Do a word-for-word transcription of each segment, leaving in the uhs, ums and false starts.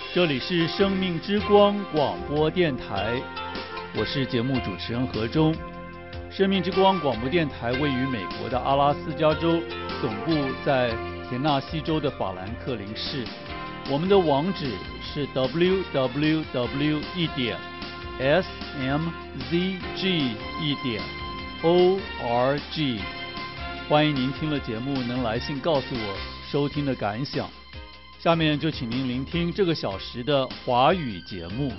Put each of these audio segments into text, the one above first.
这里是生命之光广播电台，我是节目主持人何忠。生命之光广播电台位于美国的阿拉斯加州，总部在田纳西州的法兰克林市。我们的网址是 double-u double-u double-u 一点 s m z g 一点 o r g。欢迎您听了节目能来信告诉我收听的感想。下面就请您聆听这个小时的华语节目。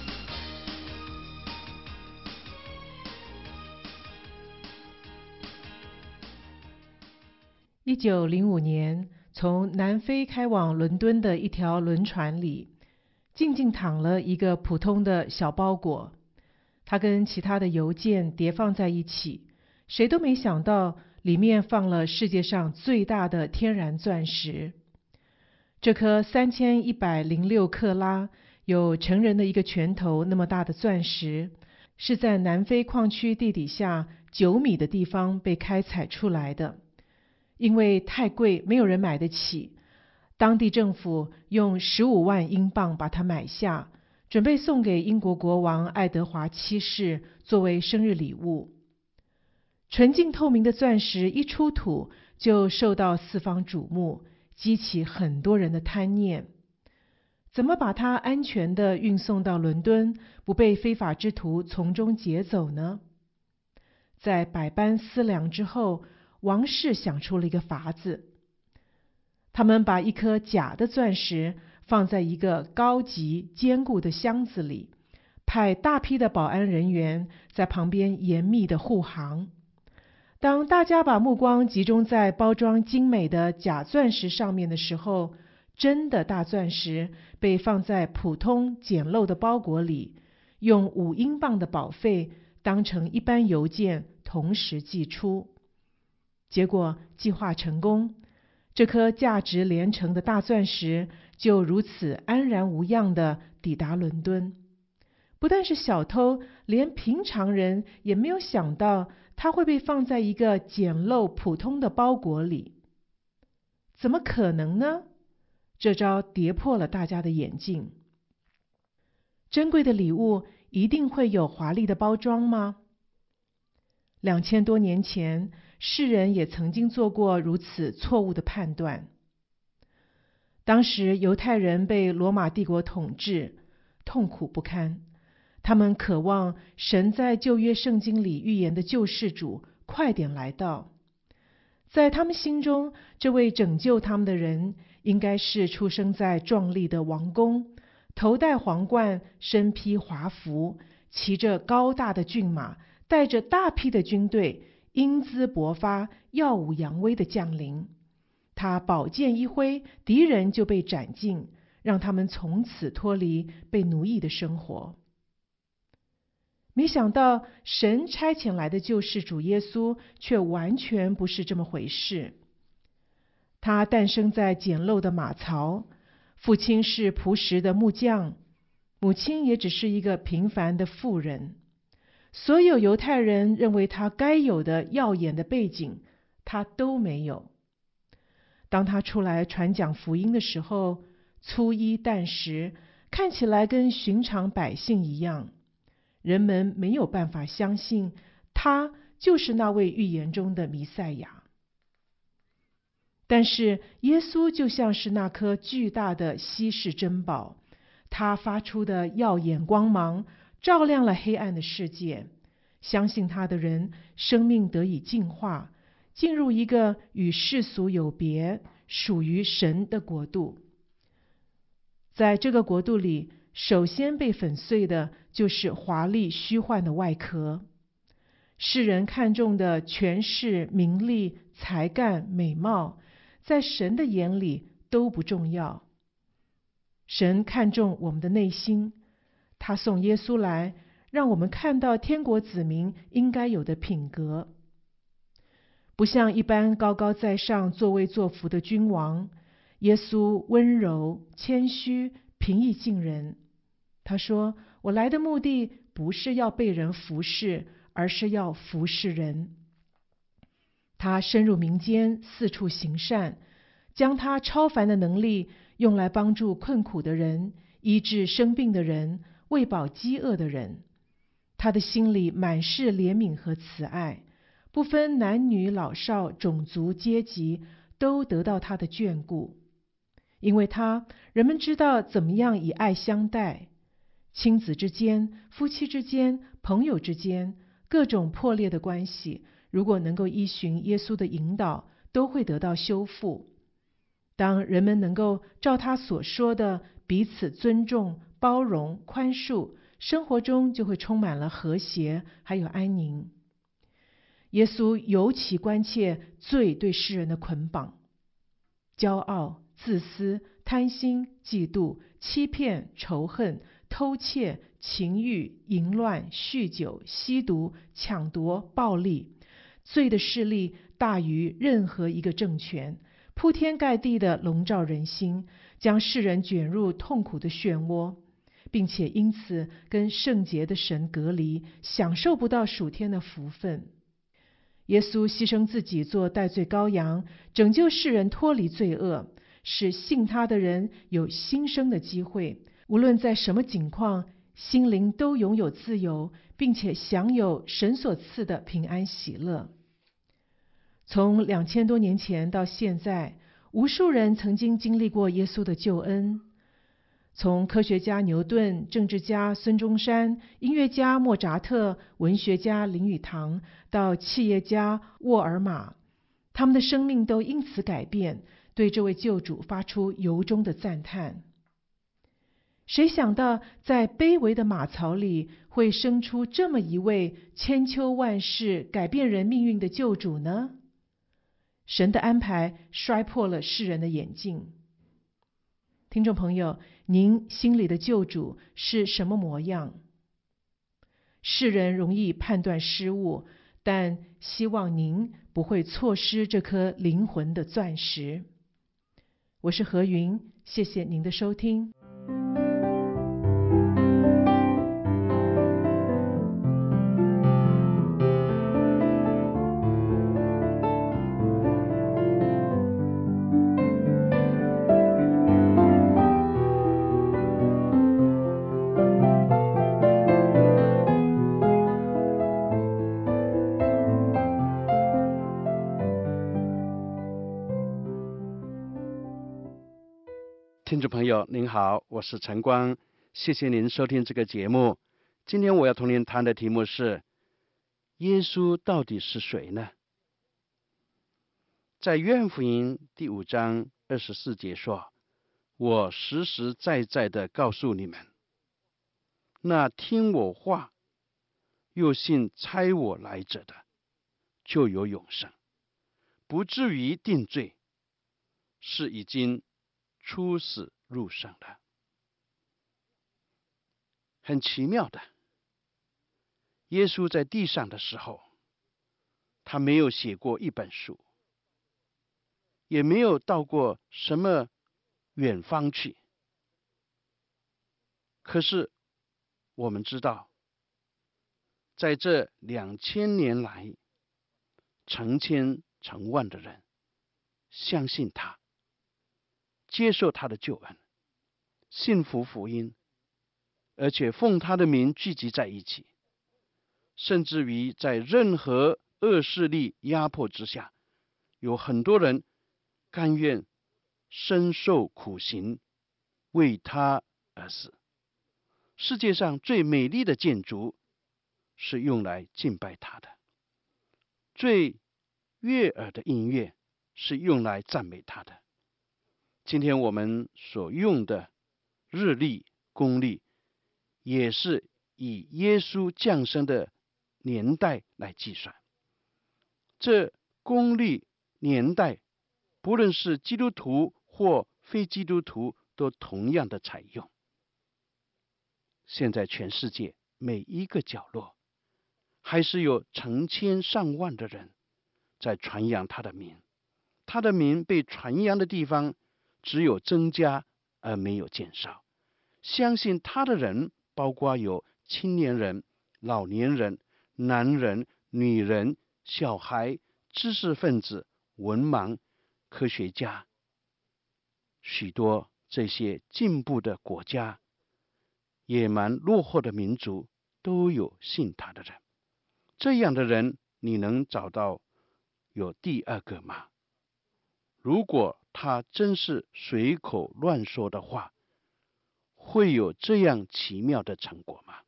一九零五年，从南非开往伦敦的一条轮船里，静静躺了一个普通的小包裹。它跟其他的邮件叠放在一起，谁都没想到里面放了世界上最大的天然钻石。这颗三千一百零六克拉，有成人的一个拳头那么大的钻石，是在南非矿区地底下九米的地方被开采出来的。因为太贵，没有人买得起，当地政府用十五万英镑把它买下，准备送给英国国王爱德华七世作为生日礼物。纯净透明的钻石一出土，就受到四方瞩目，激起很多人的贪念。怎么把它安全地运送到伦敦，不被非法之徒从中劫走呢？在百般思量之后，王室想出了一个法子。他们把一颗假的钻石放在一个高级坚固的箱子里，派大批的保安人员在旁边严密的护航。当大家把目光集中在包装精美的假钻石上面的时候，真的大钻石被放在普通简陋的包裹里，用五英镑的保费当成一般邮件同时寄出。结果计划成功，这颗价值连城的大钻石就如此安然无恙地抵达伦敦。不但是小偷，连平常人也没有想到它会被放在一个简陋普通的包裹里。怎么可能呢？这招跌破了大家的眼镜。珍贵的礼物一定会有华丽的包装吗？两千多年前，世人也曾经做过如此错误的判断。当时犹太人被罗马帝国统治，痛苦不堪。他们渴望神在旧约圣经里预言的救世主快点来到。在他们心中，这位拯救他们的人应该是出生在壮丽的王宫，头戴皇冠，身披华服，骑着高大的骏马，带着大批的军队，英姿勃发，耀武扬威的将领。他宝剑一挥，敌人就被斩尽，让他们从此脱离被奴役的生活。没想到神差遣来的救世主耶稣却完全不是这么回事。他诞生在简陋的马槽，父亲是朴实的木匠，母亲也只是一个平凡的妇人。所有犹太人认为他该有的耀眼的背景，他都没有。当他出来传讲福音的时候，粗衣淡食，看起来跟寻常百姓一样。人们没有办法相信他就是那位预言中的弥赛亚。但是耶稣就像是那颗巨大的稀世珍宝，他发出的耀眼光芒照亮了黑暗的世界，相信他的人生命得以净化，进入一个与世俗有别，属于神的国度。在这个国度里，首先被粉碎的就是华丽虚幻的外壳。世人看重的权势、名利、才干、美貌，在神的眼里都不重要。神看重我们的内心，他送耶稣来，让我们看到天国子民应该有的品格。不像一般高高在上、作威作福的君王，耶稣温柔、谦虚、平易近人。他说：“我来的目的不是要被人服侍，而是要服侍人。”他深入民间，四处行善，将他超凡的能力用来帮助困苦的人， 医治生病的人，喂饱饥饿的人。他的心里满是怜悯和慈爱，不分男女老少、种族阶级，都得到他的眷顾。因为他，人们知道怎么样以爱相待，亲子之间、夫妻之间、朋友之间，各种破裂的关系，如果能够依循耶稣的引导，都会得到修复。当人们能够照他所说的彼此尊重、包容、宽恕，生活中就会充满了和谐，还有安宁。耶稣尤其关切罪对世人的捆绑，骄傲、自私、贪心、嫉妒、欺骗、仇恨、偷窃、情欲、淫乱、酗酒、吸毒、抢夺、暴力，罪的势力大于任何一个政权，铺天盖地的笼罩人心，将世人卷入痛苦的漩涡，并且因此跟圣洁的神隔离，享受不到属天的福分。耶稣牺牲自己做代罪羔羊，拯救世人脱离罪恶，使信他的人有新生的机会，无论在什么境况，心灵都拥有自由，并且享有神所赐的平安喜乐。从两千多年前到现在，无数人曾经经历过耶稣的救恩。从科学家牛顿、政治家孙中山、音乐家莫扎特、文学家林语堂，到企业家沃尔玛，他们的生命都因此改变，对这位救主发出由衷的赞叹。谁想到在卑微的马槽里会生出这么一位千秋万世、改变人命运的救主呢？神的安排摔破了世人的眼镜。听众朋友，您心里的救主是什么模样？世人容易判断失误，但希望您不会错失这颗灵魂的钻石。我是何云，谢谢您的收听。 听众朋友您好，我是陈光，谢谢您收听这个节目。今天我要同您谈的题目是耶稣到底是谁呢？在约翰福音第五章二十四节说，我实实在在的告诉你们，那听我话又信差我来者的，就有永生，不至于定罪，是已经出死入生的。很奇妙的，耶稣在地上的时候，他没有写过一本书，也没有到过什么远方去。可是我们知道，在这两千年来，成千成万的人相信他，接受他的救恩，信服福音，而且奉他的名聚集在一起，甚至于在任何恶势力压迫之下，有很多人甘愿身受苦刑，为他而死。世界上最美丽的建筑是用来敬拜他的，最悦耳的音乐是用来赞美他的。今天我们所用的日历、公历，也是以耶稣降生的年代来计算。这公历年代，不论是基督徒或非基督徒，都同样的采用。现在全世界每一个角落，还是有成千上万的人在传扬他的名。他的名被传扬的地方，只有增加而没有减少。相信他的人，包括有青年人、老年人、男人、女人、小孩、知识分子、文盲、科学家。许多这些进步的国家野蛮落后的民族都有信他的人。这样的人，你能找到有第二个吗？如果他真是随口乱说的话，会有这样奇妙的成果吗？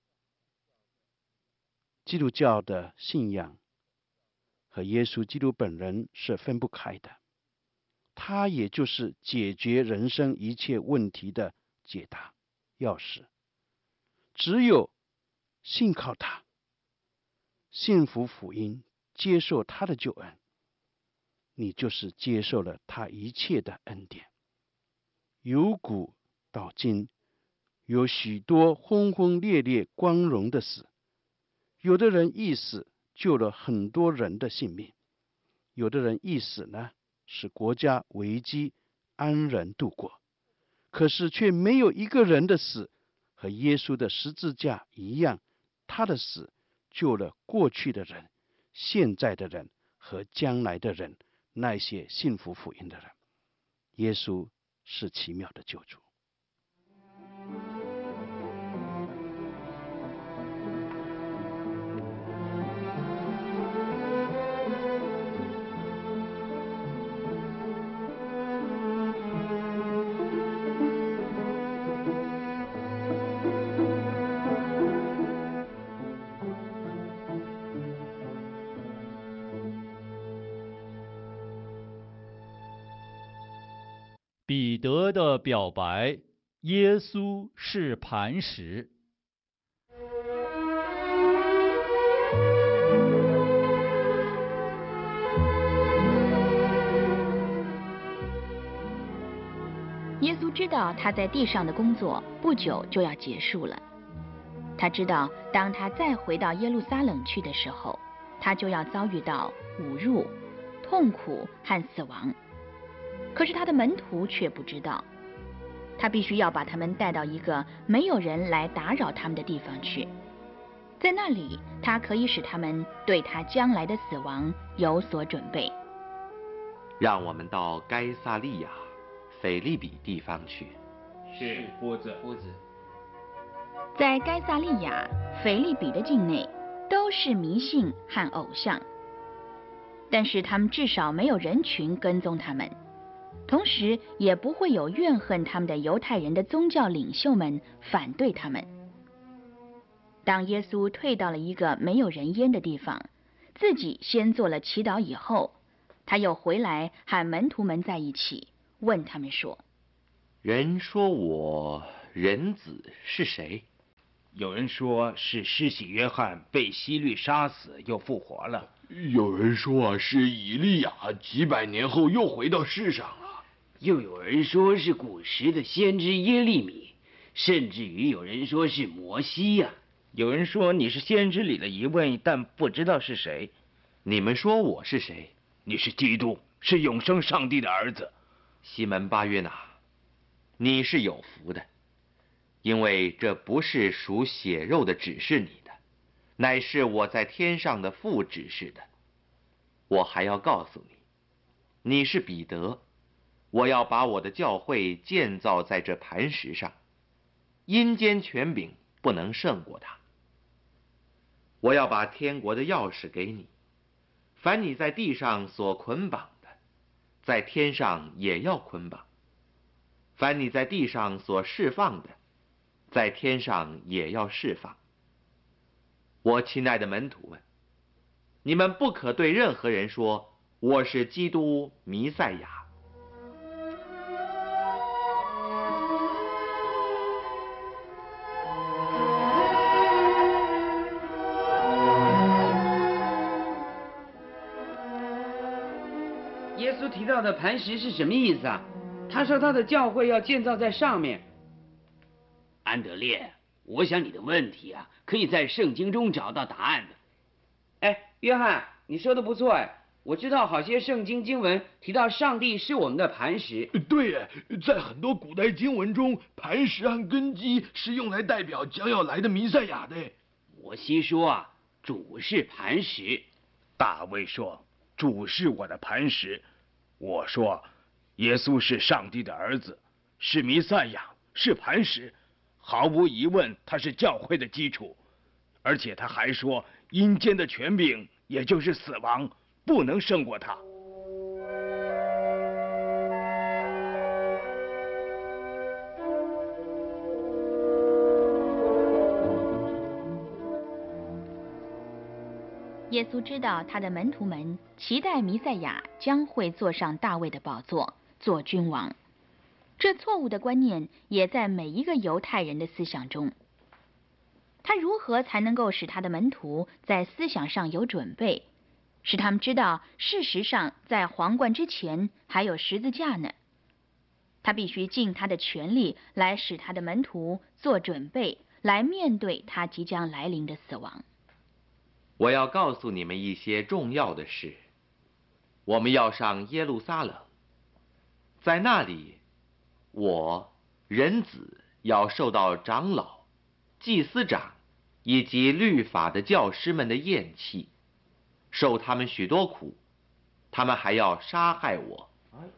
基督教的信仰和耶稣基督本人是分不开的，他也就是解决人生一切问题的解答钥匙。只有信靠他，信服福音，接受他的救恩，你就是接受了他一切的恩典。由古到今，有许多轰轰烈烈光荣的死，有的人一死救了很多人的性命，有的人一死呢，使国家危机安然度过。可是却没有一个人的死和耶稣的十字架一样，他的死救了过去的人、现在的人和将来的人，那些信服福音的人。耶稣是奇妙的救主。 彼得的表白：耶稣是磐石。 耶稣知道他在地上的工作不久就要结束了，他知道当他再回到耶路撒冷去的时候，他就要遭遇到侮辱、痛苦和死亡。可是他的门徒却不知道，他必须要把他们带到一个没有人来打扰他们的地方去，在那里他可以使他们对他将来的死亡有所准备。 让我们到该撒利亚、腓利比地方去。 是夫子。 夫子， 在该撒利亚、腓利比的境内，都是迷信和偶像，但是他们至少没有人群跟踪他们。同时也不会有怨恨他们的犹太人的宗教领袖们反对他们。当耶稣退到了一个没有人烟的地方，自己先做了祈祷以后，他又回来和门徒们在一起，问他们说： 人说我人子是谁？ 有人说是施洗约翰被希律杀死又复活了， 有人说是以利亚几百年后又回到世上了， 又有人说是古时的先知耶利米，甚至于有人说是摩西呀、啊。 有人说你是先知里的一位，但不知道是谁。 你们说我是谁？ 你是基督，是永生上帝的儿子。 西门巴约拿，你是有福的，因为这不是属血肉的指示你的，乃是我在天上的父指示的。我还要告诉你，你是彼得，我要把我的教会建造在这磐石上，阴间权柄不能胜过它。我要把天国的钥匙给你，凡你在地上所捆绑的，在天上也要捆绑；凡你在地上所释放的，在天上也要释放。我亲爱的门徒们，你们不可对任何人说我是基督弥赛亚。 耶稣提到的磐石是什么意思啊？他说他的教会要建造在上面。安德烈，我想你的问题啊，可以在圣经中找到答案的。哎，约翰，你说的不错哎，我知道好些圣经经文提到上帝是我们的磐石。 对耶，在很多古代经文中，磐石和根基是用来代表将要来的弥赛亚的。 摩西说啊，主是磐石。 大卫说，主是我的磐石。我说，耶稣是上帝的儿子，是弥赛亚，是磐石。 毫无疑问，他是教会的基础。而且他还说，阴间的权柄，也就是死亡，不能胜过他。 耶稣知道他的门徒们期待弥赛亚将会坐上大卫的宝座，做君王。这错误的观念也在每一个犹太人的思想中。他如何才能够使他的门徒在思想上有准备，使他们知道事实上在皇冠之前还有十字架呢？他必须尽他的全力来使他的门徒做准备，来面对他即将来临的死亡。 我要告诉你们一些重要的事。我们要上耶路撒冷，在那里，我人子要受到长老、祭司长以及律法的教师们的厌弃，受他们许多苦，他们还要杀害我。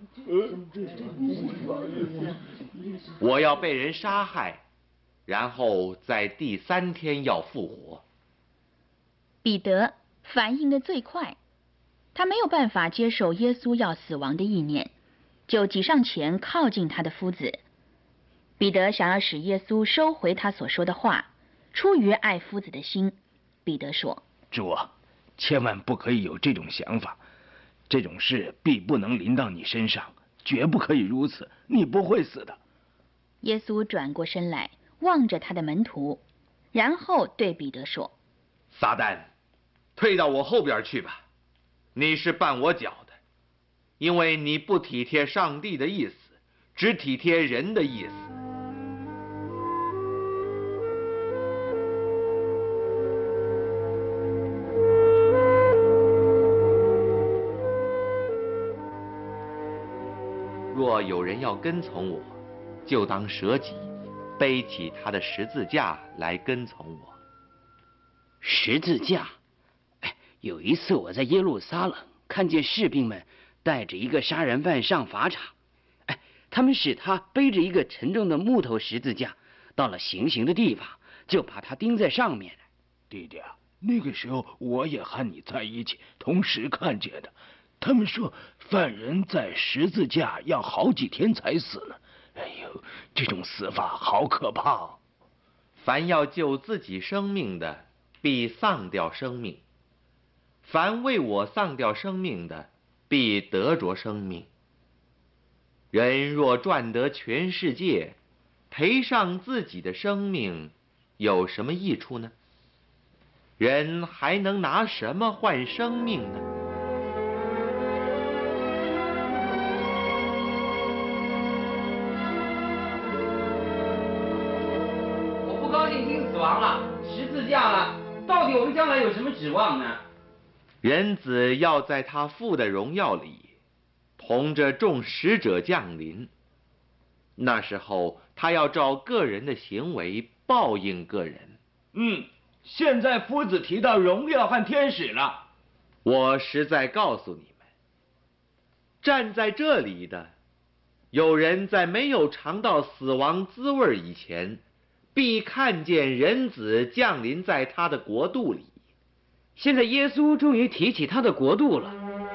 我要被人杀害，然后在第三天要复活。 彼得反应的最快，他没有办法接受耶稣要死亡的意念，就挤上前靠近他的夫子。彼得想要使耶稣收回他所说的话，出于爱夫子的心，彼得说： 主啊，千万不可以有这种想法，这种事必不能临到你身上，绝不可以如此，你不会死的。 耶稣转过身来，望着他的门徒，然后对彼得说： 撒旦，退到我后边去吧，你是绊我脚的，因为你不体贴上帝的意思，只体贴人的意思。若有人要跟从我，就当舍己，背起他的十字架来跟从我。 十字架，哎，有一次我在耶路撒冷看见士兵们带着一个杀人犯上法场，哎，他们使他背着一个沉重的木头十字架，到了行刑的地方，就把他钉在上面。 弟弟啊，那个时候我也和你在一起，同时看见的。他们说犯人在十字架要好几天才死呢。哎呦，这种死法好可怕！ 凡要救自己生命的，必丧掉生命；凡为我丧掉生命的，必得着生命。人若赚得全世界，赔上自己的生命，有什么益处呢？人还能拿什么换生命呢？ 不高兴听死亡了，十字架了，到底我们将来有什么指望呢？ 人子要在他父的荣耀里，同着众使者降临。那时候，他要照个人的行为报应个人。 嗯，现在夫子提到荣耀和天使了。 我实在告诉你们，站在这里的，有人在没有尝到死亡滋味以前，必看见人子降临在他的国度里。 现在耶稣终于提起他的国度了。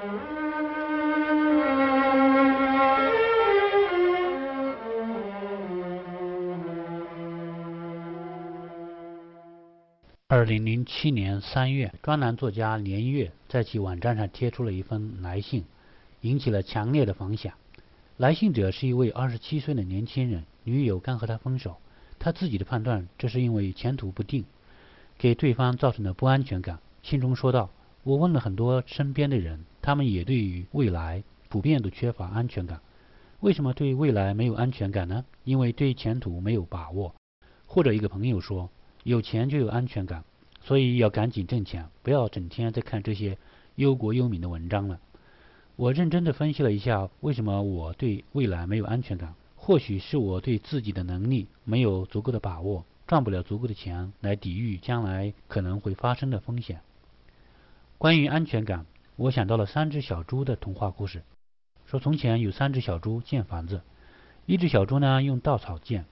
二零零七年三月，专栏作家连月在其网站上贴出了一封来信，引起了强烈的反响。来信者是一位二十七岁的年轻人，女友刚和他分手，他自己的判断，这是因为前途不定，给对方造成了不安全感。信中说道：我问了很多身边的人，他们也对于未来普遍都缺乏安全感。为什么对未来没有安全感呢？因为对前途没有把握。或者一个朋友说，有钱就有安全感，所以要赶紧挣钱，不要整天在看这些忧国忧民的文章了。我认真地分析了一下，为什么我对未来没有安全感。或许是我对自己的能力没有足够的把握，赚不了足够的钱来抵御将来可能会发生的风险。关于安全感，我想到了三只小猪的童话故事。说从前有三只小猪建房子，一只小猪呢用稻草建，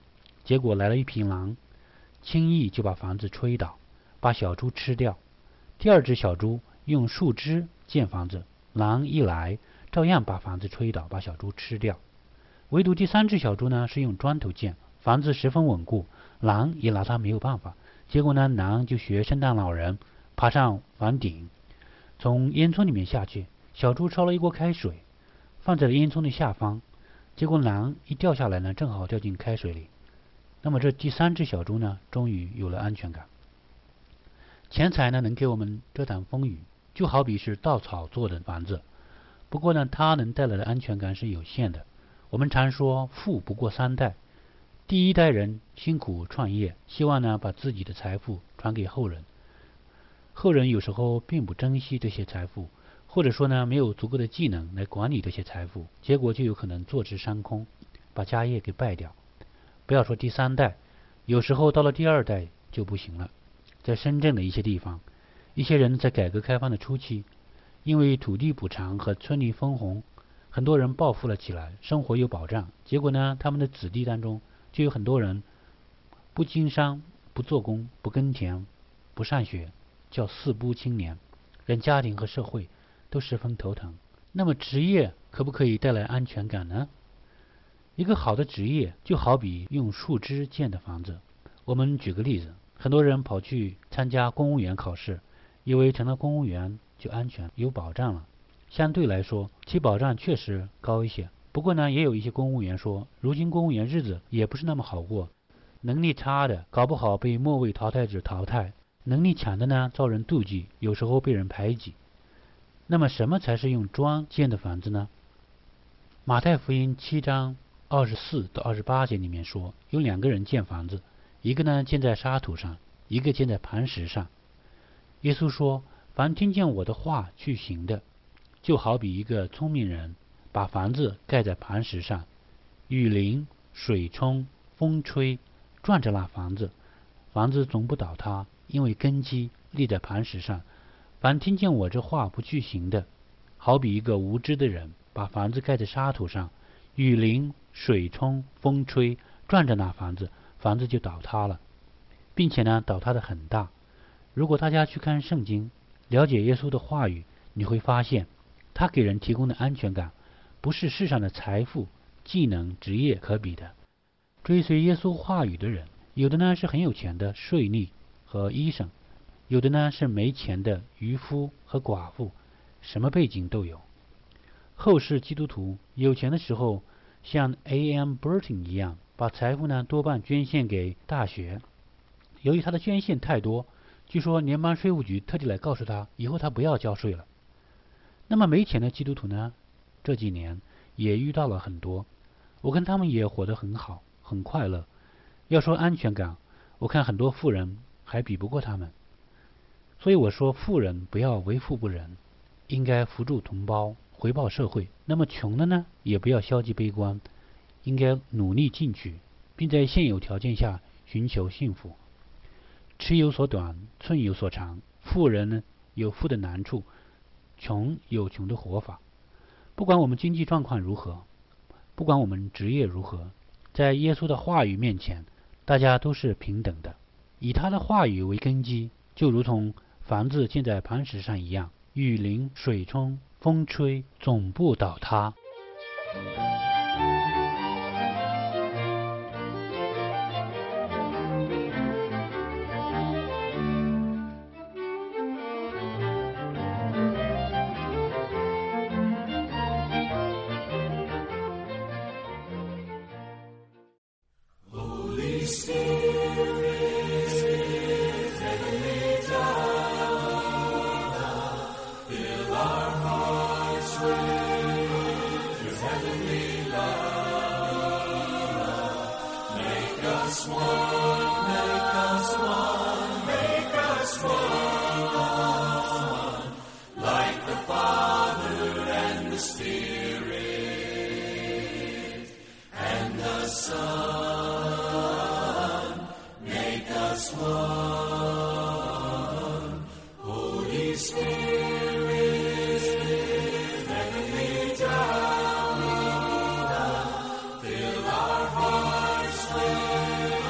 结果来了一匹狼，轻易就把房子吹倒，把小猪吃掉。第二只小猪用树枝建房子，狼一来照样把房子吹倒，把小猪吃掉。唯独第三只小猪呢是用砖头建房子，十分稳固，狼也拿它没有办法。结果呢，狼就学圣诞老人爬上房顶，从烟囱里面下去。小猪烧了一锅开水，放在了烟囱的下方，结果狼一掉下来呢，正好掉进开水里。那么这第三只小猪呢，终于有了安全感。钱财呢，能给我们遮挡风雨，就好比是稻草做的房子，不过呢，它能带来的安全感是有限的。我们常说富不过三代，第一代人辛苦创业，希望呢把自己的财富传给后人，后人有时候并不珍惜这些财富，或者说呢没有足够的技能来管理这些财富，结果就有可能坐吃山空，把家业给败掉。不要说第三代，有时候到了第二代就不行了。在深圳的一些地方，一些人在改革开放的初期，因为土地补偿和村里分红，很多人暴富了起来，生活有保障。结果呢，他们的子弟当中就有很多人不经商、不做工、不耕田、不上学，叫四不青年，让家庭和社会都十分头疼。那么职业可不可以带来安全感呢？一个好的职业就好比用树枝建的房子。我们举个例子，很多人跑去参加公务员考试，以为成了公务员就安全有保障了。相对来说，其保障确实高一些。不过呢，也有一些公务员说，如今公务员日子也不是那么好过，能力差的搞不好被末位淘汰者淘汰，能力强的呢遭人妒忌，有时候被人排挤。那么什么才是用砖建的房子呢？马太福音七章二十四到二十八节里面说，有两个人建房子，一个呢建在沙土上，一个建在磐石上。耶稣说，凡听见我的话去行的，就好比一个聪明人把房子盖在磐石上，雨淋、水冲、风吹，转着那房子，房子总不倒塌，因为根基立在磐石上。凡听见我这话不去行的，好比一个无知的人把房子盖在沙土上，雨淋、水冲、风吹，转着那房子，房子就倒塌了，并且呢倒塌的很大。如果大家去看圣经，了解耶稣的话语，你会发现他给人提供的安全感不是世上的财富、技能、职业可比的。追随耶稣话语的人，有的呢是很有钱的税吏和医生，有的呢是没钱的渔夫和寡妇，什么背景都有。后世基督徒有钱的时候，像 A M Burton 一样，把财富呢多半捐献给大学。由于他的捐献太多，据说联邦税务局特地来告诉他，以后他不要交税了。那么没钱的基督徒呢，这几年也遇到了很多，我看他们也活得很好，很快乐。要说安全感，我看很多富人还比不过他们。所以我说，富人不要为富不仁，应该扶助同胞，回报社会。那么穷的呢，也不要消极悲观，应该努力进取，并在现有条件下寻求幸福。尺有所短，寸有所长，富人呢有富的难处，穷有穷的活法。不管我们经济状况如何，不管我们职业如何，在耶稣的话语面前，大家都是平等的。以他的话语为根基，就如同房子建在磐石上一样，雨淋、水冲、风吹，总不倒塌。 Fill our hearts with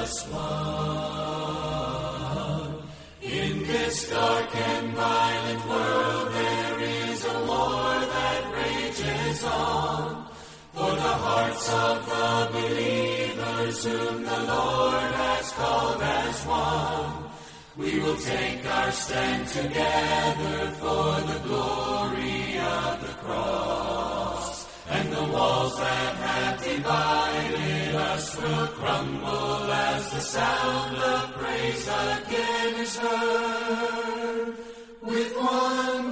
us one. In this dark and violent world there is a war that rages on. For the hearts of the believers whom the Lord has called as one, we will take our stand together for the glory of the cross. And the walls that have divided us will crumble as the sound of praise again is heard. With one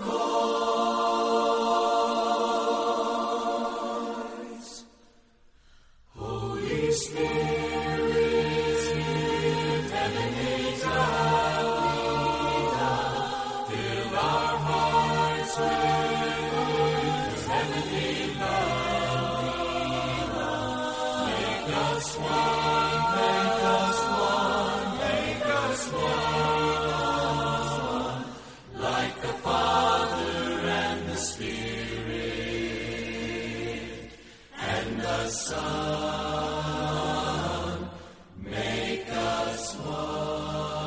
voice, Holy Spirit, heavenly Talita, fill our hearts with heavenly love. Make us one, make us one, make us one, like the Father and the Spirit and the Son, make us one.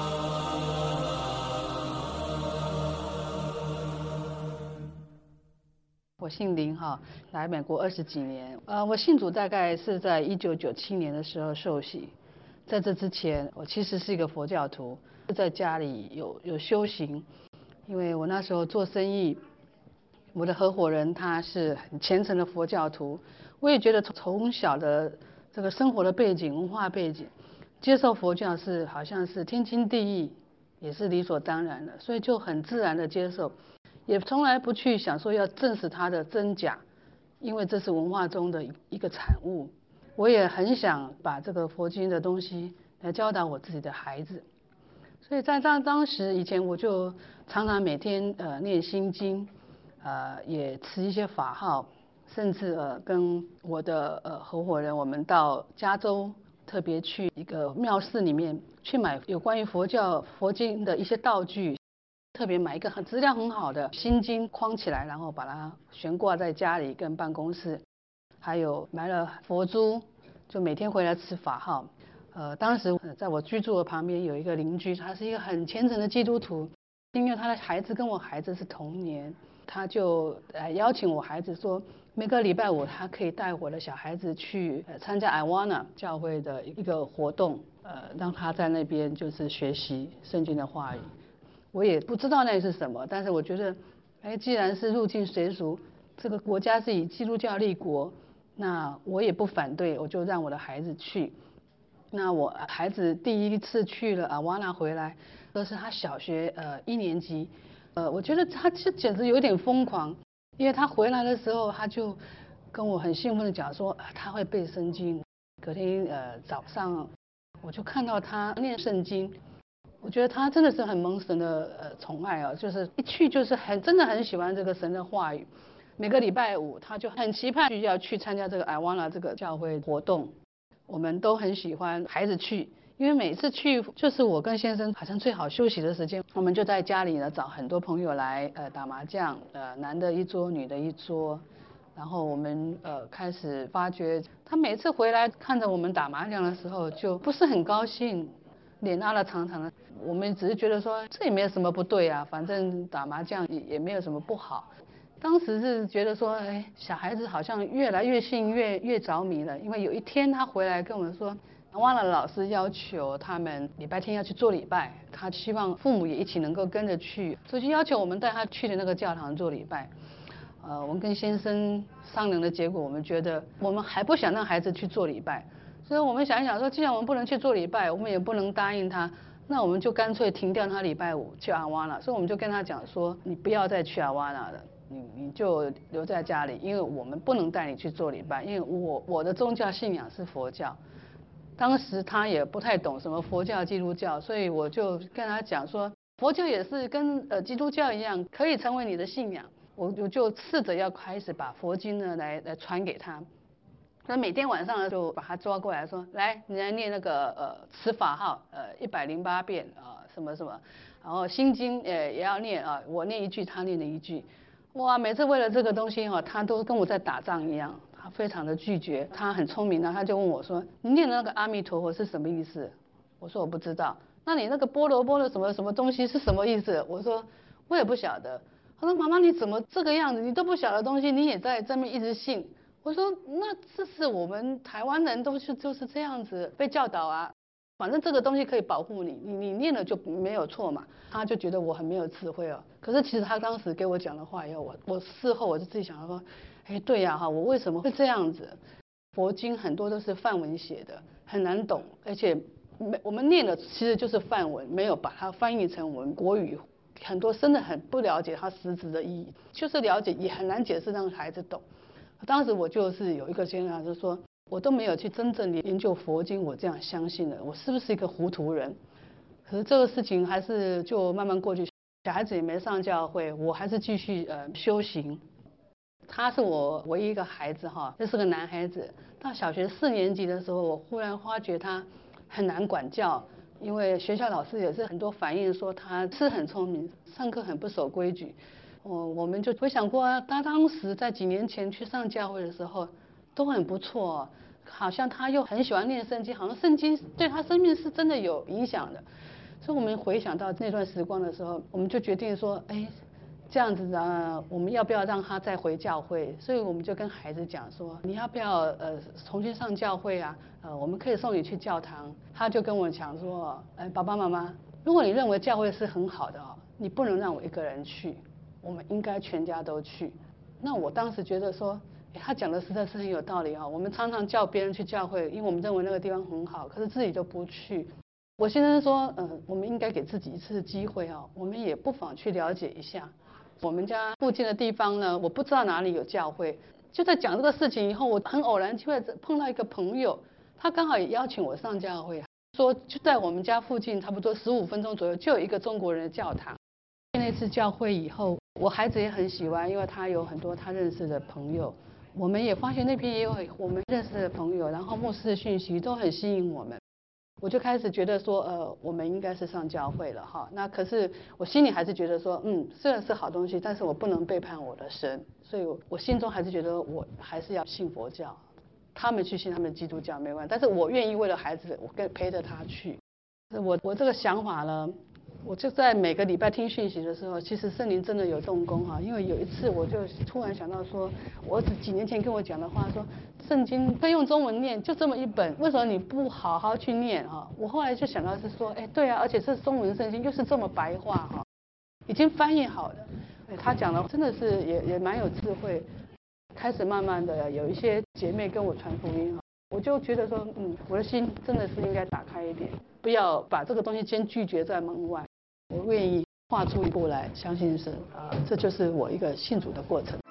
我姓林哈，来美国二十几年。呃，我信主大概是在一九九七年的时候受洗。在这之前，我其实是一个佛教徒，在家里有有修行。因为我那时候做生意，我的合伙人他是很虔诚的佛教徒，我也觉得从小的这个生活的背景、文化背景，接受佛教是好像是天经地义，也是理所当然的，所以就很自然的接受。也从来不去想说要证实它的真假，因为这是文化中的一个产物。我也很想把这个佛经的东西来教导我自己的孩子，所以在当当时以前我就常常每天呃念心经，呃也持一些法号，甚至呃跟我的呃合伙人我们到加州特别去一个庙寺里面去买有关于佛教佛经的一些道具。特别买一个很质量很好的心经框起来，然后把它悬挂在家里跟办公室，还有买了佛珠，就每天回来吃法号。呃，当时在我居住的旁边有一个邻居，他是一个很虔诚的基督徒，因为他的孩子跟我孩子是同年，他就呃邀请我孩子说，每个礼拜五他可以带我的小孩子去呃参加 Awana 教会的一个活动，呃，让他在那边就是学习圣经的话语。我也不知道那是什么，但是我觉得，哎，既然是入境随俗，这个国家是以基督教立国，那我也不反对，我就让我的孩子去。那我孩子第一次去了阿瓦纳回来，都是他小学呃一年级，呃，我觉得他这简直有点疯狂，因为他回来的时候，他就跟我很兴奋的讲说，他会背圣经。隔天呃早上，我就看到他念圣经。我觉得他真的是很蒙神的呃宠爱啊，就是一去就是很真的很喜欢这个神的话语。每个礼拜五他就很期盼要去参加这个艾瓦纳这个教会活动，我们都很喜欢孩子去，因为每次去就是我跟先生好像最好休息的时间，我们就在家里呢找很多朋友来呃打麻将，呃男的一桌，女的一桌。然后我们呃开始发觉，他每次回来看着我们打麻将的时候，就不是很高兴，脸拉得长长的。我们只是觉得说这也没有什么不对啊，反正打麻将也也没有什么不好。当时是觉得说，哎，小孩子好像越来越信，越越着迷了。因为有一天他回来跟我们说，忘了老师要求他们礼拜天要去做礼拜，他希望父母也一起能够跟着去，所以就要求我们带他去的那个教堂做礼拜。呃，我们跟先生商量的结果，我们觉得我们还不想让孩子去做礼拜，所以我们想一想说，既然我们不能去做礼拜，我们也不能答应他，那我们就干脆停掉他礼拜五去阿瓦纳。所以我们就跟他讲说，你不要再去阿瓦纳了，你你就留在家里，因为我们不能带你去做礼拜，因为我我的宗教信仰是佛教。当时他也不太懂什么佛教、基督教，所以我就跟他讲说，佛教也是跟呃基督教一样，可以成为你的信仰。我我就试着要开始把佛经呢来来传给他，所以每天晚上呢就把他抓过来说，来你来念那个呃持法号呃一百零八遍啊、呃、什么什么，然后心经呃也要念啊，我念一句他念了一句，哇，每次为了这个东西哈、哦，他都跟我在打仗一样，他非常的拒绝，他很聪明的，他就问我说，你念的那个阿弥陀佛是什么意思？ 我说我不知道。那你那个菠萝菠萝什么什么东西是什么意思？我说我也不晓得。他说妈妈你怎么这个样子？你都不晓得东西，你也在这边一直信。我说那这是我们台湾人都是就是这样子被教导啊。反正这个东西可以保护你，你你念了就没有错嘛。他就觉得我很没有智慧哦。可是其实他当时给我讲的话以后，我我事后我就自己想说，哎对呀哈，我为什么会这样子？佛经很多都是梵文写的，很难懂，而且没我们念的其实就是梵文，没有把它翻译成我们国语，很多真的很不了解它实质的意义，就是了解也很难解释让孩子懂。当时我就是有一个先生就说。我都没有去真正研究佛经，我这样相信了，我是不是一个糊涂人？可是这个事情还是就慢慢过去，小孩子也没上教会，我还是继续呃修行。他是我唯一一个孩子哈，这是个男孩子。到小学四年级的时候，我忽然发觉他很难管教，因为学校老师也是很多反映说他是很聪明，上课很不守规矩。我我们就回想过啊，他当时在几年前去上教会的时候都很不错。好像他又很喜欢念圣经，好像圣经对他生命是真的有影响的。所以我们回想到那段时光的时候，我们就决定说，哎，这样子呢，我们要不要让他再回教会？所以我们就跟孩子讲说，你要不要呃重新上教会啊？呃，我们可以送你去教堂。他就跟我讲说，哎，爸爸妈妈，如果你认为教会是很好的哦，你不能让我一个人去，我们应该全家都去。那我当时觉得说。他讲的实在是很有道理啊！我们常常叫别人去教会，因为我们认为那个地方很好，可是自己就不去。我先生说，嗯、呃，我们应该给自己一次机会啊，我们也不妨去了解一下。我们家附近的地方呢，我不知道哪里有教会。就在讲这个事情以后，我很偶然机会碰到一个朋友，他刚好也邀请我上教会，说就在我们家附近，差不多十五分钟左右就有一个中国人的教堂。那次教会以后，我孩子也很喜欢，因为他有很多他认识的朋友。我们也发现那边也有我们认识的朋友，然后牧师的讯息都很吸引我们，我就开始觉得说，呃，我们应该是上教会了哈。那可是我心里还是觉得说，嗯，虽然是好东西，但是我不能背叛我的神，所以我我心中还是觉得我还是要信佛教。他们去信他们基督教没关系，但是我愿意为了孩子，我跟陪着他去。我我这个想法呢。我就在每个礼拜听讯息的时候，其实圣灵真的有动工哈。因为有一次我就突然想到说，我儿子几年前跟我讲的话说，圣经可以用中文念，就这么一本，为什么你不好好去念啊？我后来就想到是说，哎，对啊，而且是中文圣经，又是这么白话哈，已经翻译好了。他讲的真的是也也蛮有智慧，开始慢慢的有一些姐妹跟我传福音哈，我就觉得说，嗯，我的心真的是应该打开一点，不要把这个东西先拒绝在门外。我愿意跨出一步来相信神啊，这就是我一个信主的过程。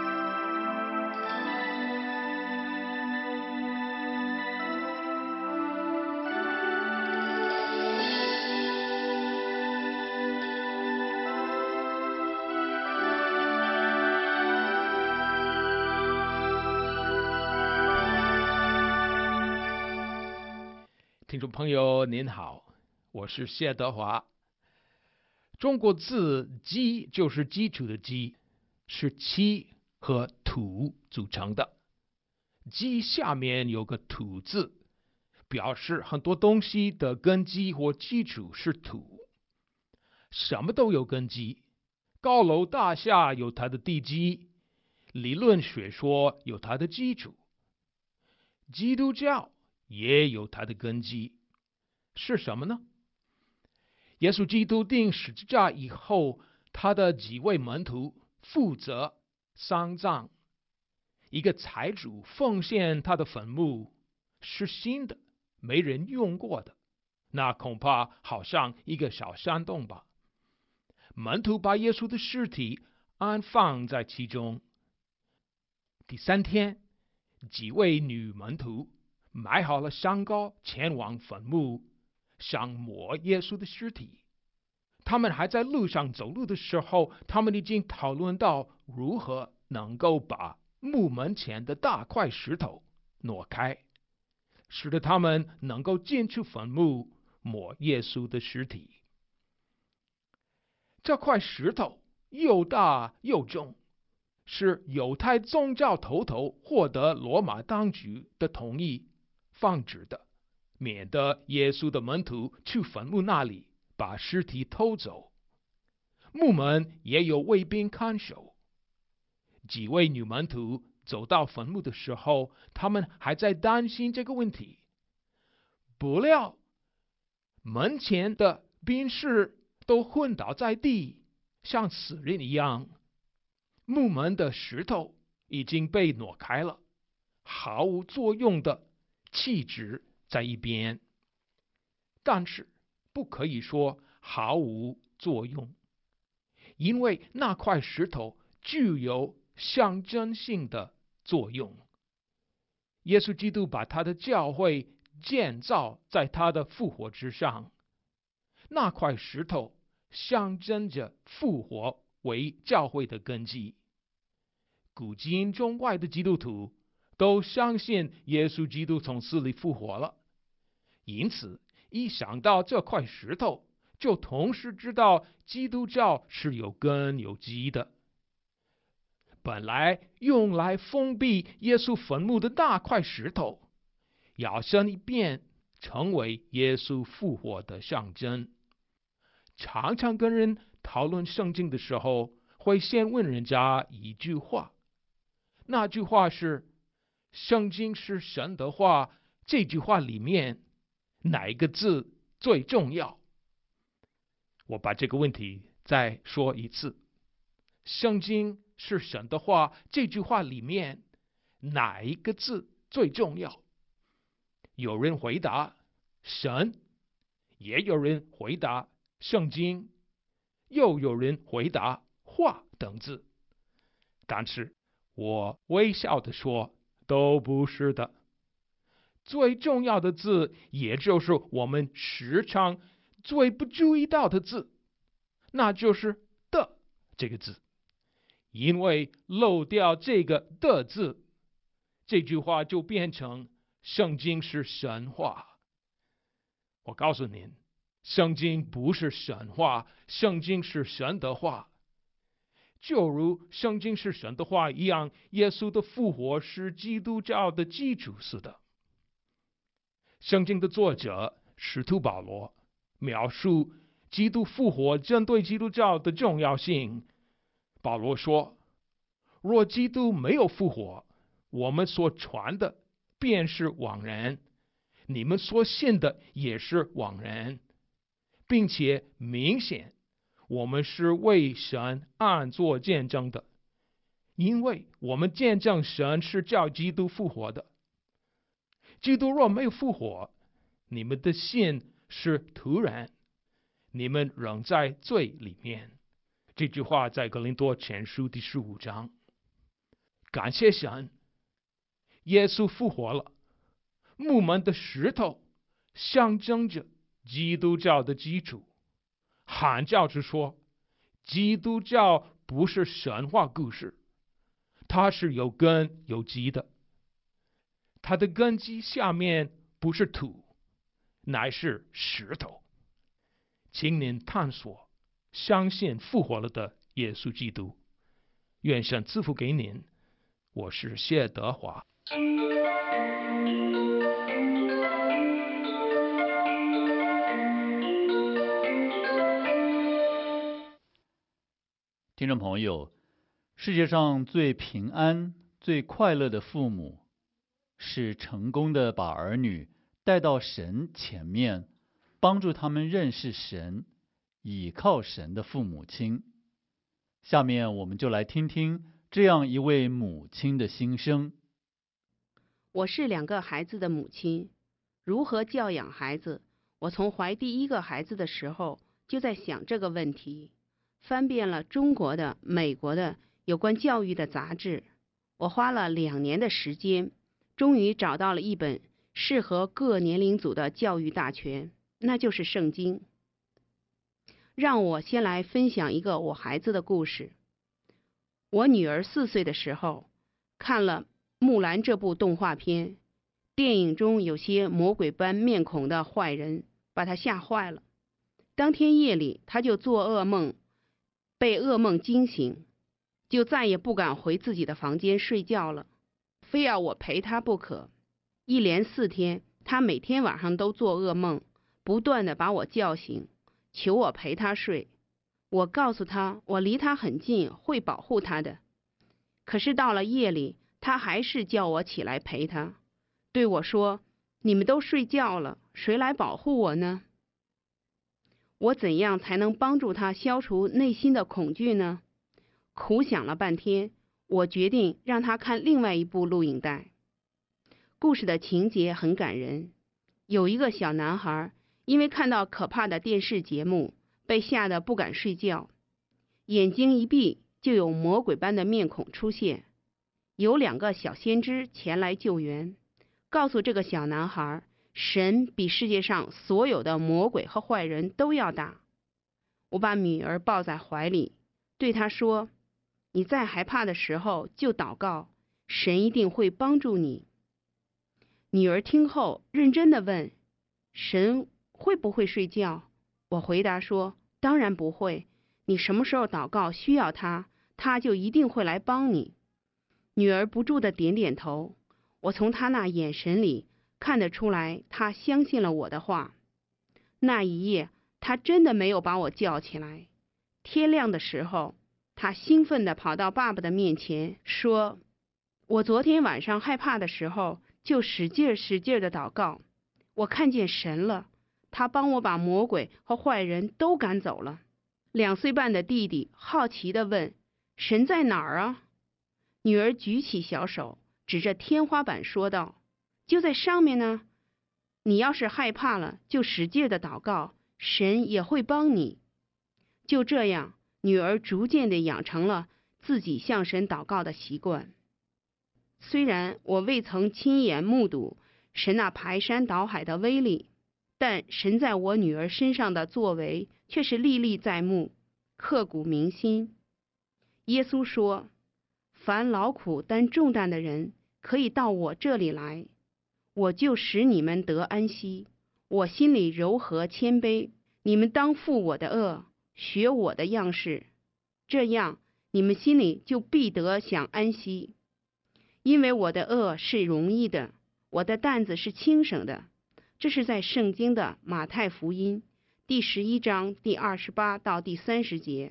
听众朋友您好，我是谢德华。中国字基就是基础的基，是漆和土组成的。基下面有个土字，表示很多东西的根基或基础是土。什么都有根基，高楼大厦有它的地基，理论学说有它的基础，基督教也有它的根基，是什么呢？耶稣基督钉十字架以后，他的几位门徒负责丧葬。一个财主奉献他的坟墓是新的，没人用过的，那恐怕好像一个小山洞吧。门徒把耶稣的尸体安放在其中。第三天，几位女门徒买好了香膏，前往坟墓想抹耶稣的尸体。他们还在路上走路的时候，他们已经讨论到如何能够把墓门前的大块石头挪开，使得他们能够进去坟墓抹耶稣的尸体。这块石头又大又重，是犹太宗教头头获得罗马当局的同意放置的， 免得耶稣的门徒去坟墓那里把尸体偷走。墓门也有卫兵看守。几位女门徒走到坟墓的时候，他们还在担心这个问题。不料，门前的兵士都昏倒在地，像死人一样。墓门的石头已经被挪开了，毫无作用的弃置在一边。但是不可以说毫无作用，因为那块石头具有象征性的作用。耶稣基督把他的教会建造在他的复活之上，那块石头象征着复活为教会的根基。古今中外的基督徒都相信耶稣基督从死里复活了，因此一想到这块石头，就同时知道基督教是有根有基的。本来用来封闭耶稣坟墓的那块石头，摇身一变成为耶稣复活的象征。常常跟人讨论圣经的时候，会先问人家一句话，那句话是圣经是神的话，这句话里面哪一个字最重要？我把这个问题再说一次，圣经是神的话，这句话里面哪一个字最重要？有人回答神，也有人回答圣经，又有人回答话等字。但是我微笑地说，都不是的。最重要的字，也就是我们时常最不注意到的字，那就是的这个字。因为漏掉这个的字，这句话就变成圣经是神话。我告诉您，圣经不是神话，圣经是神的话。就如圣经是神的话一样，耶稣的复活是基督教的基础似的。圣经的作者使徒保罗描述基督复活针对基督教的重要性。保罗说，若基督没有复活，我们所传的便是枉然，你们所信的也是枉然，并且明显我们是为神暗作见证的，因为我们见证神是叫基督复活的。基督若没有复活，你们的信是徒然，你们仍在罪里面。这句话在哥林多前书第十五章。感谢神，耶稣复活了，墓门的石头象征着基督教的基础。喊叫着说，基督教不是神话故事，它是有根有基的。它的根基下面不是土，乃是石头。请您探索相信复活了的耶稣基督。愿神赐福给您。我是谢德华。 听众朋友，世界上最平安、最快乐的父母，是成功的把儿女带到神前面，帮助他们认识神、倚靠神的父母亲。下面我们就来听听这样一位母亲的心声。 我是两个孩子的母亲，如何教养孩子？我从怀第一个孩子的时候就在想这个问题，翻遍了中国的、美国的有关教育的杂志，我花了两年的时间，终于找到了一本适合各年龄组的教育大全，那就是圣经。让我先来分享一个我孩子的故事。我女儿四岁的时候看了《木兰》这部动画片，电影中有些魔鬼般面孔的坏人把她吓坏了。当天夜里，她就做噩梦，被噩梦惊醒，就再也不敢回自己的房间睡觉了，非要我陪她不可。一连四天， 他每天晚上都做噩梦，不断地把我叫醒，求我陪他睡。我告诉他，我离他很近，会保护他的。可是到了夜里，他还是叫我起来陪他，对我说，你们都睡觉了，谁来保护我呢？我怎样才能帮助他消除内心的恐惧呢？苦想了半天，我决定让他看另外一部录影带。故事的情节很感人，有一个小男孩因为看到可怕的电视节目，被吓得不敢睡觉，眼睛一闭就有魔鬼般的面孔出现。有两个小先知前来救援，告诉这个小男孩，神比世界上所有的魔鬼和坏人都要大。我把女儿抱在怀里，对她说，你再害怕的时候就祷告，神一定会帮助你。女儿听后认真地问，神会不会睡觉？我回答说，当然不会，你什么时候祷告需要他，他就一定会来帮你。女儿不住地点点头，我从她那眼神里看得出来，她相信了我的话。那一夜，她真的没有把我叫起来。天亮的时候，她兴奋地跑到爸爸的面前，说，我昨天晚上害怕的时候，就使劲使劲地祷告，我看见神了，他帮我把魔鬼和坏人都赶走了。两岁半的弟弟好奇地问，神在哪儿啊？女儿举起小手，指着天花板说道，就在上面呢。你要是害怕了，就使劲地祷告，神也会帮你。就这样，女儿逐渐地养成了自己向神祷告的习惯。虽然我未曾亲眼目睹神那排山倒海的威力，但神在我女儿身上的作为却是历历在目，刻骨铭心。耶稣说，凡劳苦担重担的人，可以到我这里来，我就使你们得安息。我心里柔和谦卑，你们当负我的轭，学我的样式，这样你们心里就必得享安息。因为我的轭是容易的，我的担子是轻省的。这是在圣经的马太福音第十一章第二十八到第三十节。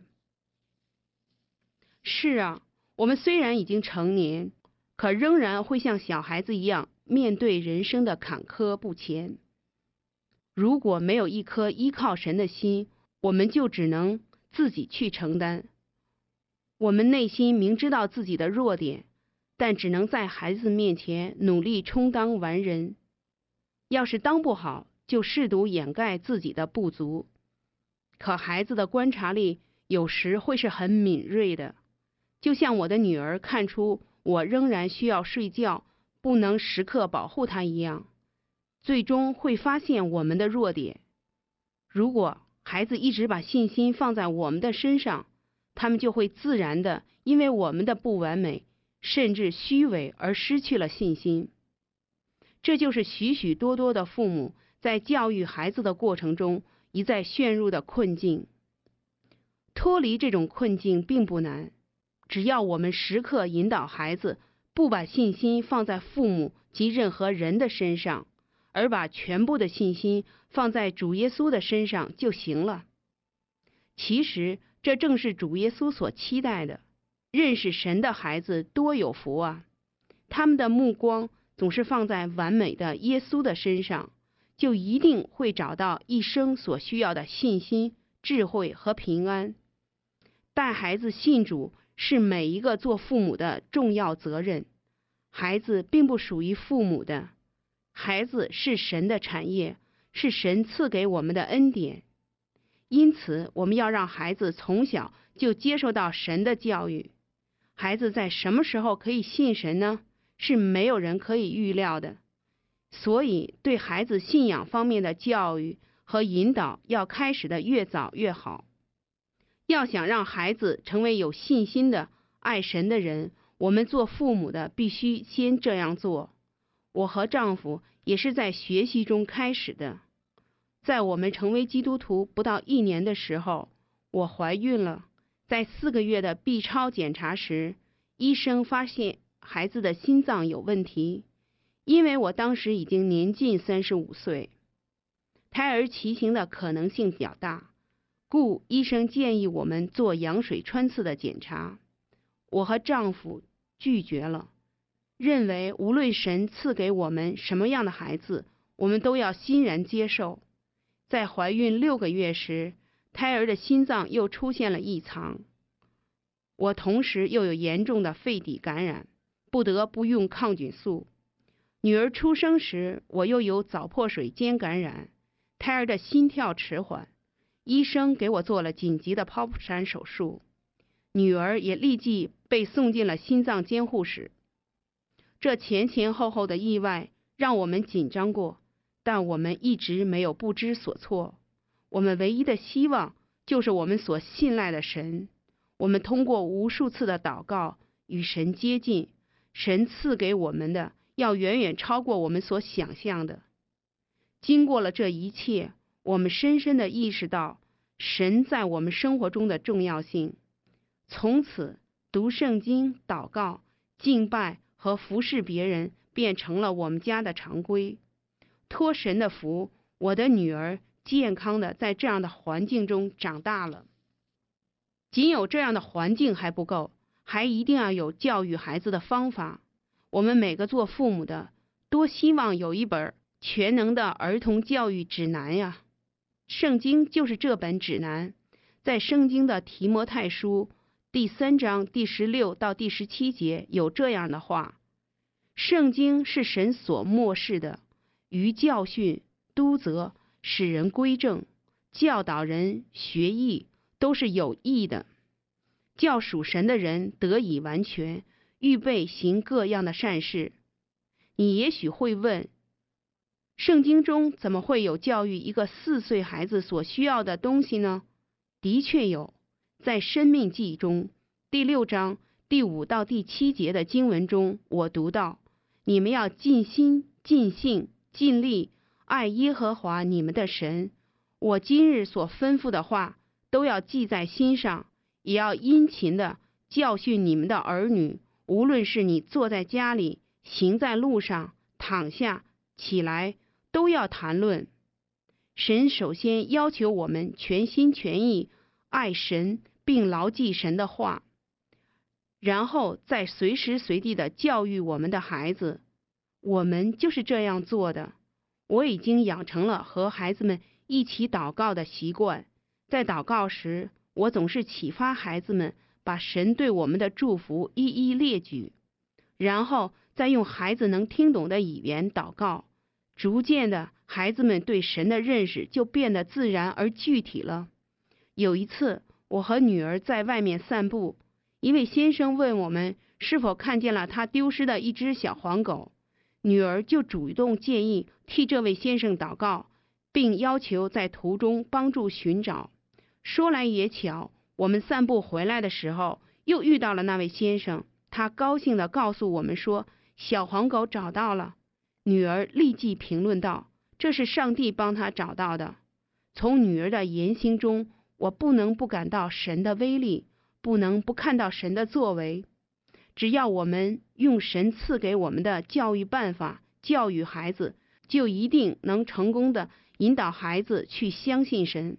是啊，我们虽然已经成年，可仍然会像小孩子一样面对人生的坎坷不前。如果没有一颗依靠神的心，我们就只能自己去承担。我们内心明知道自己的弱点，但只能在孩子面前努力充当完人。要是当不好，就试图掩盖自己的不足。可孩子的观察力有时会是很敏锐的，就像我的女儿看出我仍然需要睡觉，不能时刻保护她一样，最终会发现我们的弱点。如果孩子一直把信心放在我们的身上，他们就会自然的因为我们的不完美甚至虚伪而失去了信心。这就是许许多多的父母在教育孩子的过程中一再陷入的困境。脱离这种困境并不难，只要我们时刻引导孩子不把信心放在父母及任何人的身上，而把全部的信心放在主耶稣的身上就行了。其实这正是主耶稣所期待的。认识神的孩子多有福啊！他们的目光总是放在完美的耶稣的身上，就一定会找到一生所需要的信心、智慧和平安。带孩子信主是每一个做父母的重要责任。孩子并不属于父母的，孩子是神的产业，是神赐给我们的恩典。因此，我们要让孩子从小就接受到神的教育。孩子在什么时候可以信神呢？是没有人可以预料的。所以，对孩子信仰方面的教育和引导要开始的越早越好。要想让孩子成为有信心的、爱神的人，我们做父母的必须先这样做。我和丈夫也是在学习中开始的。在我们成为基督徒不到一年的时候，我怀孕了。在四个月的 B 超检查时，医生发现孩子的心脏有问题， 因为我当时已经年近三十五岁，胎儿畸形的可能性较大，故医生建议我们做羊水穿刺的检查。我和丈夫拒绝了，认为无论神赐给我们什么样的孩子，我们都要欣然接受。在怀孕六个月时，胎儿的心脏又出现了异常，我同时又有严重的肺底感染，不得不用抗菌素。女儿出生时，我又有早破水间感染，胎儿的心跳迟缓，医生给我做了紧急的剖腹产手术，女儿也立即被送进了心脏监护室。这前前后后的意外让我们紧张过，但我们一直没有不知所措。我们唯一的希望就是我们所信赖的神。我们通过无数次的祷告与神接近，神赐给我们的要远远超过我们所想象的。经过了这一切，我们深深地意识到神在我们生活中的重要性。从此，读圣经、祷告、敬拜和服侍别人变成了我们家的常规。托神的福，我的女儿健康的在这样的环境中长大了。仅有这样的环境还不够，还一定要有教育孩子的方法。我们每个做父母的多希望有一本全能的儿童教育指南呀。圣经就是这本指南。在圣经的提摩太书第三章第十六到第十七节有这样的话：圣经是神所默示的，于教训、督责、使人归正、教导人学义，都是有益的，叫属神的人得以完全，预备行各样的善事。你也许会问，圣经中怎么会有教育一个四岁孩子所需要的东西呢？的确有，在申命记中第六章第五到第七节的经文中，我读到：你们要尽心、尽性、尽力爱耶和华你们的神。我今日所吩咐的话都要记在心上，也要殷勤的教训你们的儿女，无论是你坐在家里、行在路上、躺下、起来，都要谈论。神首先要求我们全心全意爱神，并牢记神的话，然后再随时随地的教育我们的孩子。我们就是这样做的。我已经养成了和孩子们一起祷告的习惯。在祷告时，我总是启发孩子们把神对我们的祝福一一列举，然后再用孩子能听懂的语言祷告。逐渐的，孩子们对神的认识就变得自然而具体了。有一次，我和女儿在外面散步，一位先生问我们是否看见了他丢失的一只小黄狗，女儿就主动建议替这位先生祷告，并要求在途中帮助寻找。说来也巧，我们散步回来的时候又遇到了那位先生，他高兴地告诉我们说小黄狗找到了。女儿立即评论道：这是上帝帮他找到的。从女儿的言行中，我不能不感到神的威力，不能不看到神的作为。只要我们用神赐给我们的教育办法教育孩子，就一定能成功的引导孩子去相信神。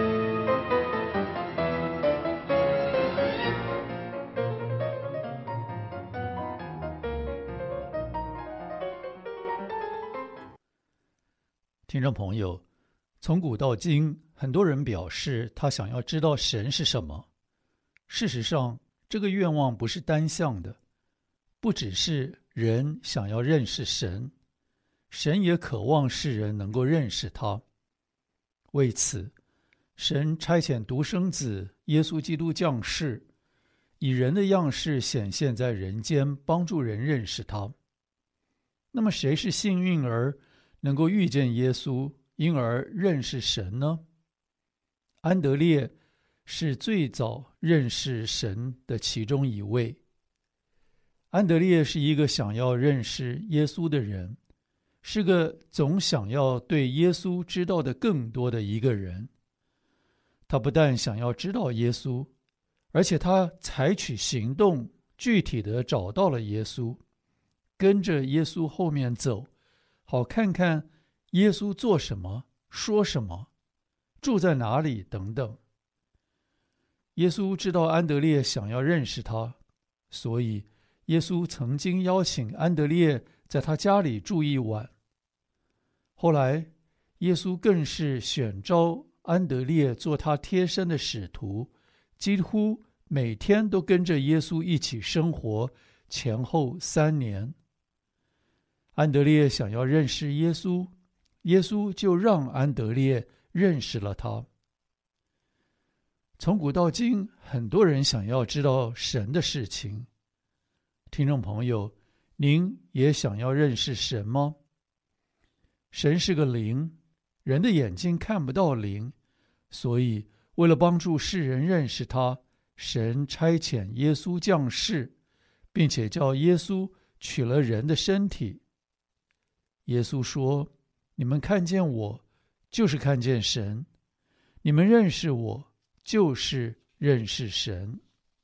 听众朋友，从古到今，很多人表示他想要知道神是什么。事实上，这个愿望不是单向的，不只是人想要认识神，神也渴望世人能够认识他。为此，神差遣独生子耶稣基督降世，以人的样式显现在人间，帮助人认识他。那么谁是幸运儿能够遇见耶稣，因而认识神呢？安德烈是最早认识神的其中一位。安德烈是一个想要认识耶稣的人，是个总想要对耶稣知道的更多的一个人。他不但想要知道耶稣，而且他采取行动，具体的找到了耶稣， 跟着耶稣后面走，好看看耶稣做什么、说什么、住在哪里等等。耶稣知道安德烈想要认识他，所以耶稣曾经邀请安德烈在他家里住一晚。后来耶稣更是选召安德烈做他贴身的使徒，几乎每天都跟着耶稣一起生活，前后三年。安德烈想要认识耶稣，耶稣就让安德烈认识了他。从古到今，很多人想要知道神的事情。听众朋友，您也想要认识神吗？神是个灵，人的眼睛看不到灵，所以为了帮助世人认识他，神差遣耶稣降世，并且叫耶稣取了人的身体。耶稣说：你们看见我，就是看见神；你们认识我，就是认识神。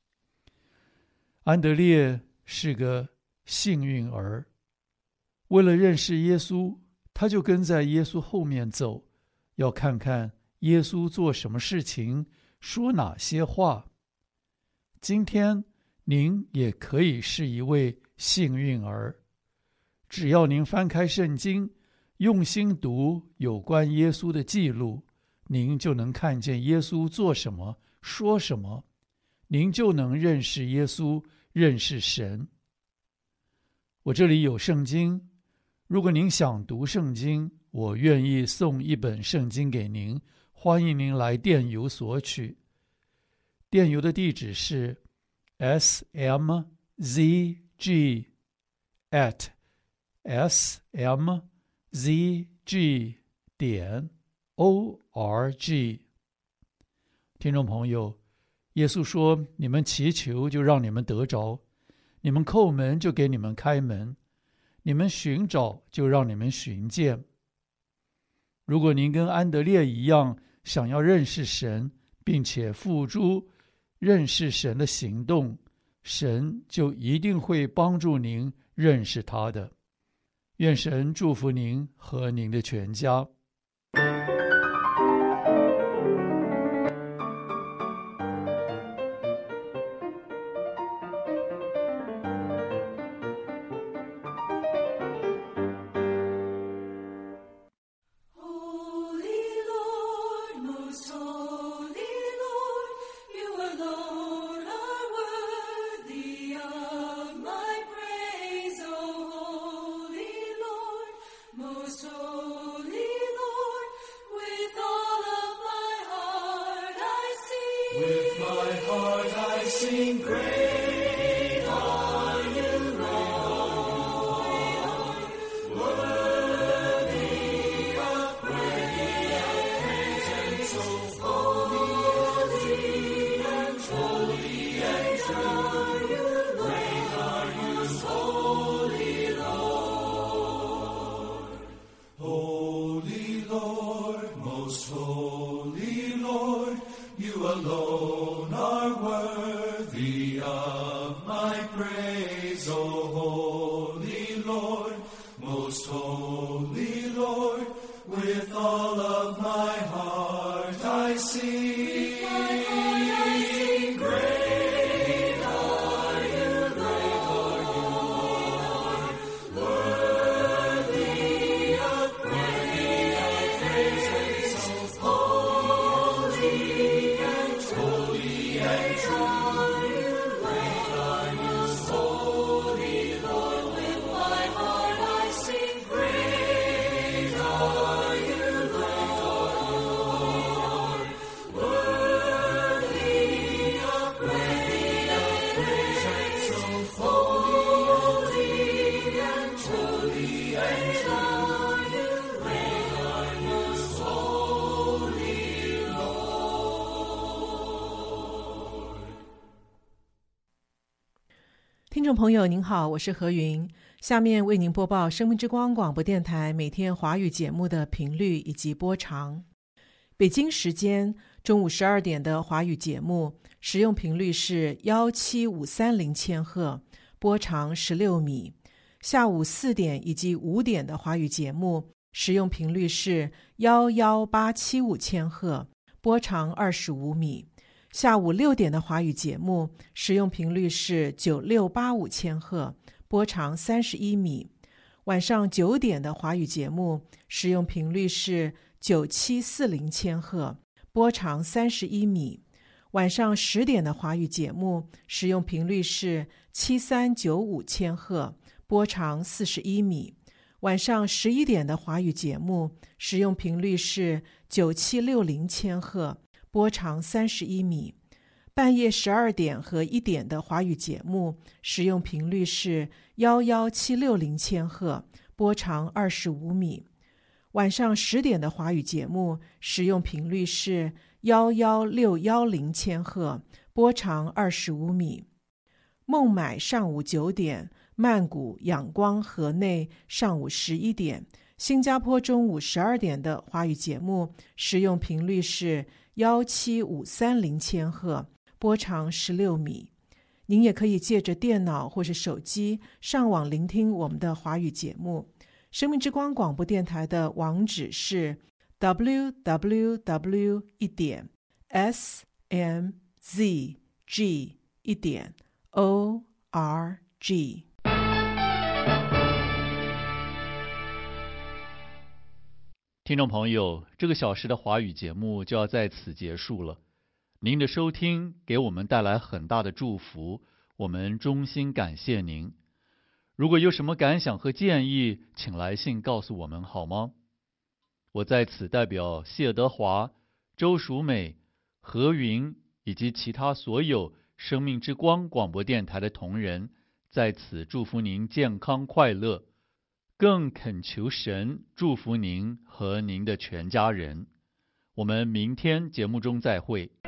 安德烈是个幸运儿，为了认识耶稣，他就跟在耶稣后面走，要看看耶稣做什么事情，说哪些话。今天您也可以是一位幸运儿，只要您翻开圣经，用心读有关耶稣的记录，您就能看见耶稣做什么，说什么，您就能认识耶稣，认识神。我这里有圣经，如果您想读圣经，我愿意送一本圣经给您，欢迎您来电邮索取。电邮的地址是 s m z g at s m z g 点 o r g。 听众朋友，耶稣说，你们祈求就让你们得着，你们叩门就给你们开门，你们寻找就让你们寻见。如果您跟安德烈一样想要认识神，并且付诸认识神的行动，神就一定会帮助您认识他的。愿神祝福您和您的全家。 With my heart I sing, great are you, Lord, worthy of praise, and so holy and holy and true. Great are you, holy Lord. Holy Lord, most holy Lord, you alone are worthy of my praise, O holy Lord, most holy Lord, with all of my heart I sing. Great are you, great are you, Lord, worthy of praise, and so holy and holy and true. Great are you, holy Lord, with my heart I sing. Great are you, great are you, Lord, worthy of praise, and so holy and holy and true. Great are you, holy Lord. 听众朋友您好，我是何云，下面为您播报生命之光广播电台每天华语节目的频率以及播长。北京时间中午十二点的华语节目使用频率是一七五三零千赫，波长十六米； 下午四点以及五点的华语节目使用频率是一一八七五千赫，波长二十五米。下午六点的华语节目使用频率是九六八五千赫，波长三十一米。晚上九点的华语节目使用频率是九七四零千赫，波长三十一米。晚上十点的华语节目使用频率是七三九五千赫，波长四十一米。晚上十一点的华语节目使用频率是九七六零千赫，波长三十一米。半夜十二点和一点的华语节目使用频率是一一七六零千赫，波长二十五米。晚上十点的华语节目使用频率是一一六一零千赫，波长二十五米。孟买上午九点，曼谷、仰光、河内上午十一点，新加坡中午十二点的华语节目使用频率是一七五三零千赫，波长十六米。您也可以借着电脑或是手机上网聆听我们的华语节目。生命之光广播电台的网址是 double-u double-u double-u 一点 s m z g 一点 o r g。 听众朋友，这个小时的华语节目就要在此结束了。您的收听给我们带来很大的祝福，我们衷心感谢您。如果有什么感想和建议，请来信告诉我们好吗？我在此代表谢德华、周淑美、何云以及其他所有生命之光广播电台的同仁，在此祝福您健康快乐，更恳求神祝福您和您的全家人。我们明天节目中再会。